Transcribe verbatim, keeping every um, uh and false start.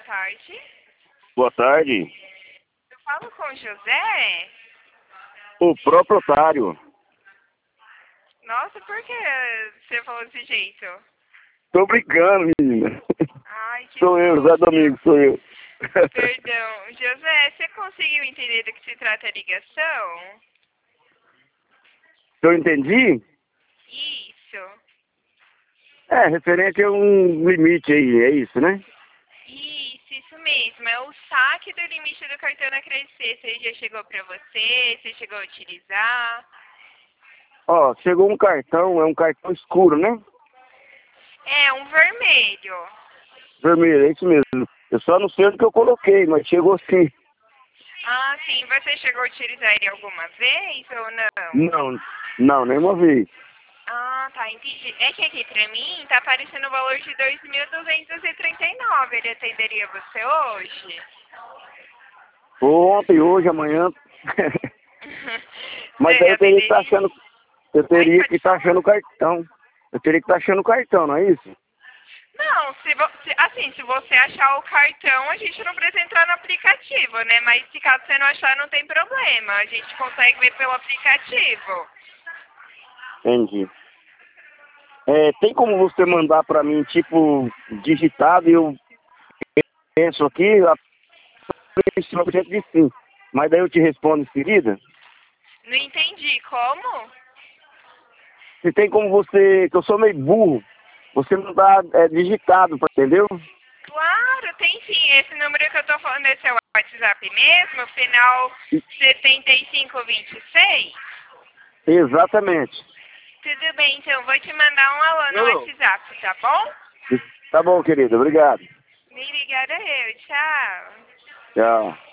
tarde. Boa tarde. Eu falo com o José? O proprietário. Nossa, por que você falou desse jeito? Tô brincando, menina. Ai, que Sou eu, Zé susto. Domingos, sou eu. Perdão. José, você conseguiu entender do que se trata a ligação? Eu entendi? Isso. É, referente a um limite aí, é isso, né? Isso, isso mesmo. É o saque do limite do cartão na Crescer. Você já chegou pra você? Você chegou a utilizar? Ó, chegou um cartão, é um cartão escuro, né? É, um vermelho. Vermelho, é isso mesmo. Eu só não sei onde que eu coloquei, mas chegou sim. Ah, sim. Você chegou a utilizar ele alguma vez ou não? Não, não, nenhuma vez. Ah, tá, entendi. É que aqui pra mim tá aparecendo o valor de dois mil duzentos e trinta e nove. Ele atenderia você hoje? Ontem, hoje, amanhã. Mas Você aí eu teria que estar atenderia? achando. Eu Oi, teria que pode estar falar. achando o cartão. Eu teria que estar achando o cartão, não é isso? Não, se vo- se- assim, se você achar o cartão, a gente não precisa entrar no aplicativo, né? Mas se caso você não achar, não tem problema. A gente consegue ver pelo aplicativo. Entendi. É, tem como você mandar pra mim, tipo, digitado e eu penso aqui, a princípio de sim. Mas daí eu te respondo em seguida. Não entendi. Como? Se tem como você, que eu sou meio burro, você mandar é, digitado, entendeu? Claro, tem sim. Esse número que eu tô falando, esse é o WhatsApp mesmo, final setenta e cinco vinte e seis? Exatamente. Tudo bem, então vou te mandar um alô no Não. WhatsApp, tá bom? Tá bom, querido. Obrigado. Me ligaram eu, tchau. Tchau.